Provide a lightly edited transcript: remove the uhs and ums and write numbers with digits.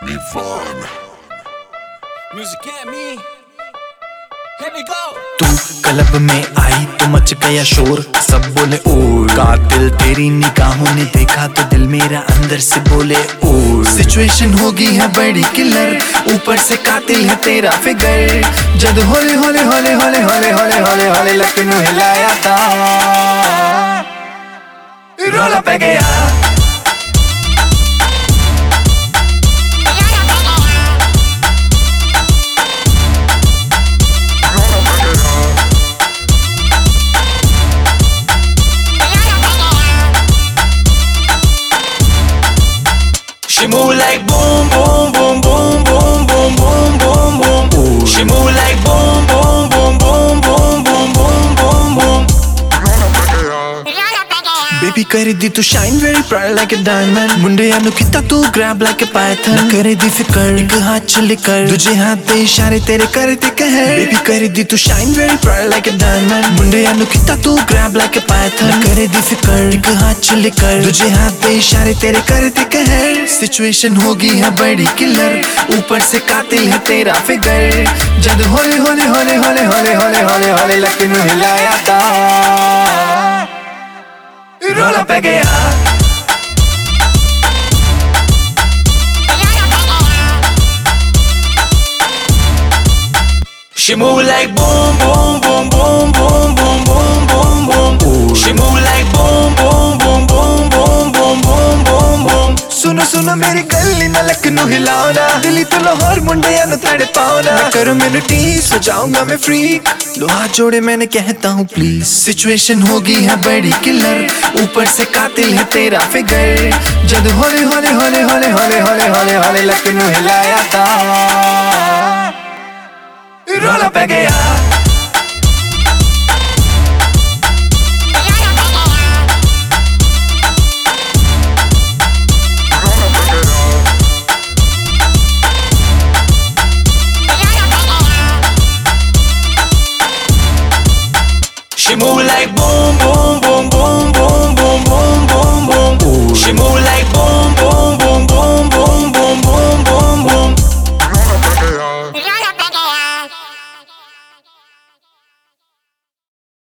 need fun. Music and me. Here we go. तू club में आई तो मच गया शोर, सब बोले ओ कातिल, तेरी निगाहों ने देखा तो दिल मेरा अंदर से बोले ओ सिचुएशन होगी है बड़ी किलर, ऊपर से कातिल है तेरा फिगर। जद होले होले होले होले होले होले होले होले लखनऊ हिलाया था, रोला पे गया। She move like boom boom boom boom boom boom boom boom boom boom. She move like boom boom boom boom boom boom boom boom boom. Baby करे दी तू shine very bright like a diamond, मुंडे यानु किता तू grab like a python। न करे दी फिकर एक हाथ चले कर, तुझे हाथ दे इशारे तेरे करते कहर। Baby करे दी तू shine very bright like a diamond, मुंडे यानु किता तू grab like a python। न करे दी फिकर एक हाथ चले कर, तुझे हाथ दे इशारे तेरे करते कहर। सिचुएशन होगी है बड़ी किलर, ऊपर से कातिल है तेरा फिगर। जद होले होले होले होले होले होले होले होले लखनऊ हिलाया था, रोला पे गया। She move like boom boom boom boom boom boom boom boom boom. She move like boom boom boom boom boom boom boom boom boom. सुनो सुनो मेरी गली न लखनऊ हिलाना, दिल्ली तो लाहौर मुंडिया न तेरे पाना। मैं करूँ मैंने टीस हो जाऊंगा मैं फ्रीक, दो हाथ जोड़े मैंने कहता हूँ प्लीज। सिचुएशन होगी है बड़ी किलर, ऊपर से कातिल है तेरा फिगर। जद होले होले होले होले होले होले होले होले लखनऊ हिलाया था, रोला पे गया। She move like boom boom boom boom boom boom boom boom boom. She move